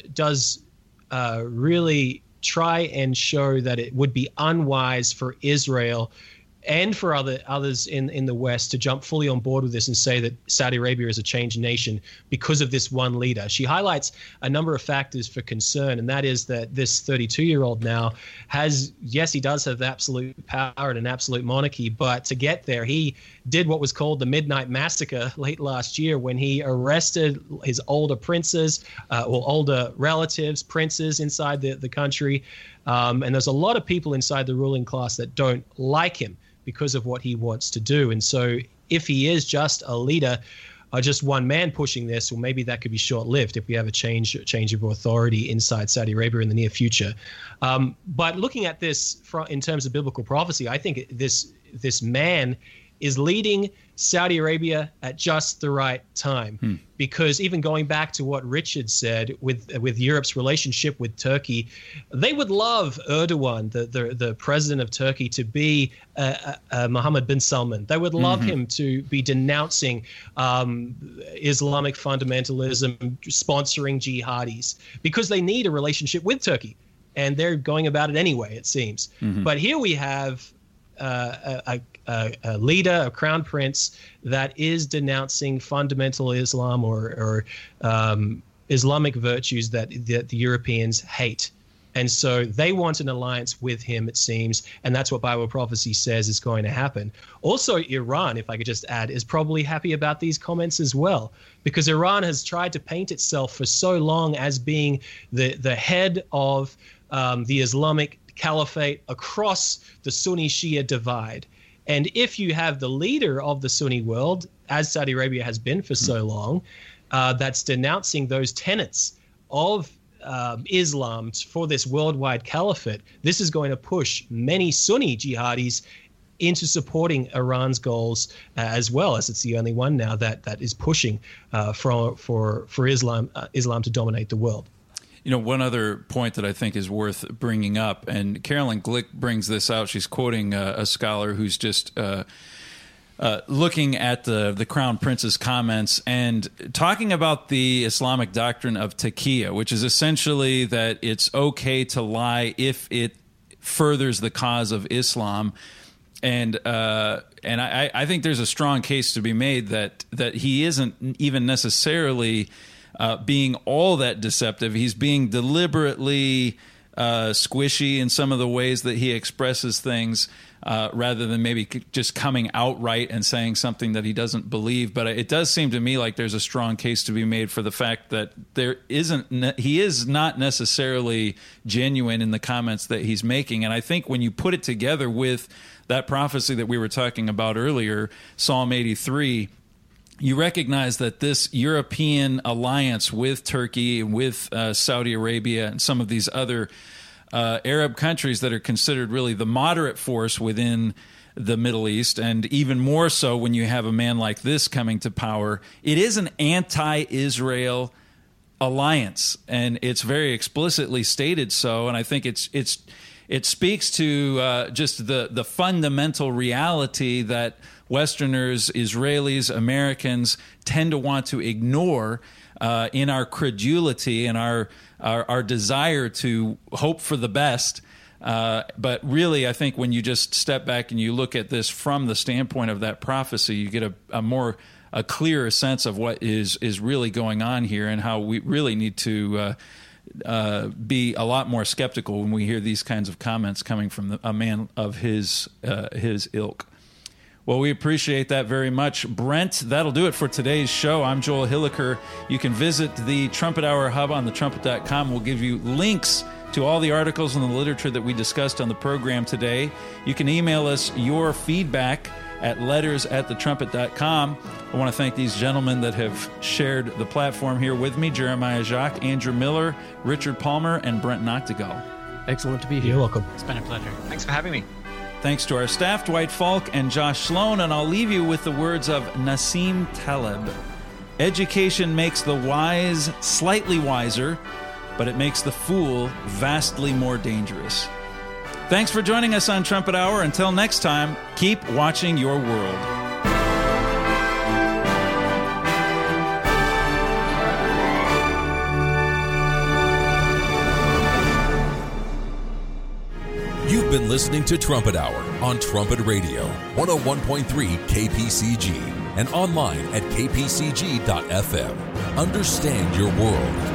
really try and show that it would be unwise for Israel and for others in the West to jump fully on board with this and say that Saudi Arabia is a changed nation because of this one leader. She highlights a number of factors for concern, and that is that this 32-year-old now he does have absolute power and an absolute monarchy, but to get there, he did what was called the Midnight Massacre late last year when he arrested his older princes, older relatives, princes inside the country. And there's a lot of people inside the ruling class that don't like him because of what he wants to do. And so if he is just a leader, just one man pushing this, well, maybe that could be short-lived if we have a change of authority inside Saudi Arabia in the near future. But looking at this in terms of biblical prophecy, I think this man is leading Saudi Arabia at just the right time. Because even going back to what Richard said with Europe's relationship with Turkey, they would love Erdogan, the president of Turkey, to be Mohammed bin Salman. They would love him to be denouncing Islamic fundamentalism, sponsoring jihadis, because they need a relationship with Turkey. And they're going about it anyway, it seems. But here we have a leader, a crown prince, that is denouncing fundamental Islam or Islamic virtues that the Europeans hate. And so they want an alliance with him, it seems, and that's what Bible prophecy says is going to happen. Also, Iran, if I could just add, is probably happy about these comments as well, because Iran has tried to paint itself for so long as being the head of the Islamic caliphate across the Sunni-Shia divide. And if you have the leader of the Sunni world, as Saudi Arabia has been for so long, that's denouncing those tenets of Islam, for this worldwide caliphate, this is going to push many Sunni jihadis into supporting Iran's goals as well, as it's the only one now that is pushing for Islam to dominate the world. You know, one other point that I think is worth bringing up, and Carolyn Glick brings this out. She's quoting a scholar who's just looking at the Crown Prince's comments and talking about the Islamic doctrine of taqiyya, which is essentially that it's okay to lie if it furthers the cause of Islam. And I think there's a strong case to be made that he isn't even necessarily being all that deceptive. He's being deliberately squishy in some of the ways that he expresses things, rather than maybe just coming outright and saying something that he doesn't believe. But it does seem to me like there's a strong case to be made for the fact that he is not necessarily genuine in the comments that he's making. And I think when you put it together with that prophecy that we were talking about earlier, Psalm 83, you recognize that this European alliance with Turkey and with Saudi Arabia and some of these other Arab countries that are considered really the moderate force within the Middle East, and even more so when you have a man like this coming to power, it is an anti-Israel alliance, and it's very explicitly stated so. And I think it speaks to just the fundamental reality that Westerners, Israelis, Americans tend to want to ignore in our credulity and our desire to hope for the best. But really, I think when you just step back and you look at this from the standpoint of that prophecy, you get a clearer sense of what is really going on here, and how we really need to be a lot more skeptical when we hear these kinds of comments coming from a man of his ilk. Well, we appreciate that very much. Brent, that'll do it for today's show. I'm Joel Hilliker. You can visit the Trumpet Hour Hub on thetrumpet.com. We'll give you links to all the articles and the literature that we discussed on the program today. You can email us your feedback at letters@thetrumpet.com. I want to thank these gentlemen that have shared the platform here with me: Jeremiah Jacques, Andrew Miller, Richard Palmer, and Brent Noctegal. Excellent to be here. You're welcome. It's been a pleasure. Thanks for having me. Thanks to our staff, Dwight Falk and Josh Sloan, and I'll leave you with the words of Nassim Taleb. Education makes the wise slightly wiser, but it makes the fool vastly more dangerous. Thanks for joining us on Trumpet Hour. Until next time, keep watching your world. You've been listening to Trumpet Hour on Trumpet Radio, 101.3 KPCG, and online at kpcg.fm. Understand your world.